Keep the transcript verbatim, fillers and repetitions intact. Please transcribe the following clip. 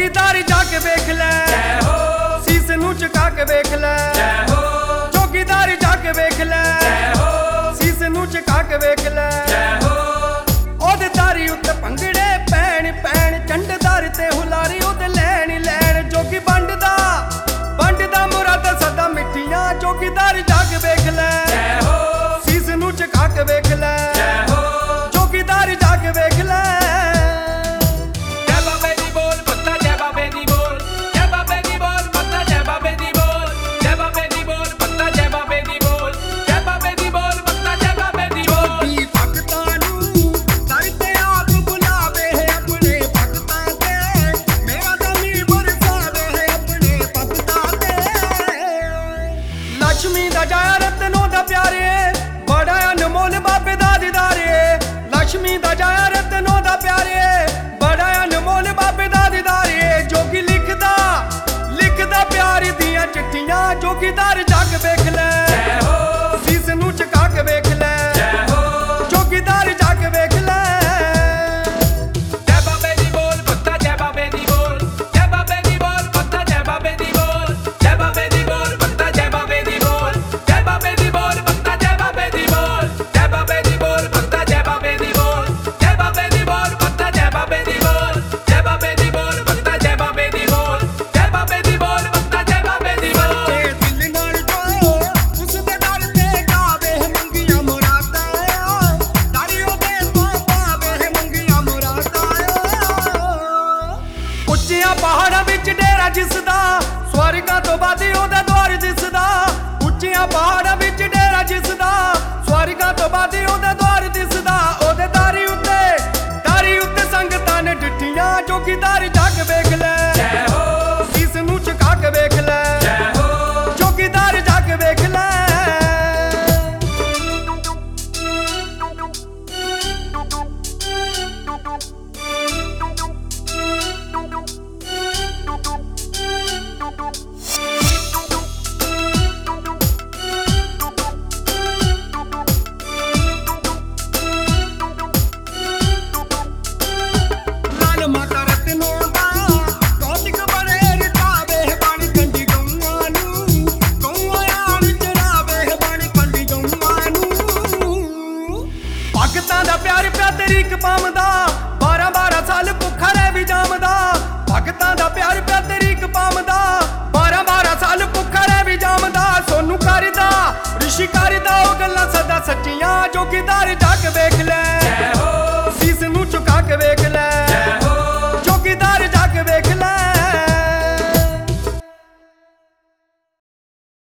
जोगीदारी जाके वेख लै, शीस नूं झुका के वेख लै। जोगीदारी जाके वेख लै, शीस नूं झुका के वेख लै। ओदे दारी उत्ते भंगड़े पैण पैण, चंडदारी ते हुलारी ओदे लैण लैण। जोगी बंडदा बंडदा मुरादां सदा मिठियां, जोगीदारी जाके वेख लै, शीस नूं झुका के वेख लै। जोगीदारी जाके वेख लै। लक्ष्मी दा जाया रतनों दा प्यारे, बड़ा अनमोल बाबे दा दीदारे। लक्ष्मी दा जाया रतनों दा प्यारे, बड़ा अनमोल बाबे दा दीदारे। जोगी लिखदा लिखदा प्यार दियां चिट्ठियां, जोगीदार जग वेख लै, शीस नूं झुका के वेख लै। जोगीदार जग वेख लै। पहाड़ां विच डेरा जिसदा, स्वर्गां तो बादी ओदा द्वार दिसदा। उच्चियां पहाड़ां विच डेरा जिसदा, स्वर्गां तो बादी ओदा द्वार दिसदा। ओदे दारी उत्ते दारी उत्ते संगतां ने डिठियां, जोगीदार जग वेख लै, शीस नूं झुका के वेख लै। जोगीदार जग वेख लै। भगतां दा प्यार पिया तरीक पावदा, बारह बारह साल भुखा रह भी जामदा। भगतां दा प्यार पिया तरीक पावदा, बारह बारह साल भुखा रह भी जामदा। सोनू करदा ऋषि करदा ओ गल्लां सदा सच्चियां, जोगीदार जग वेख लै।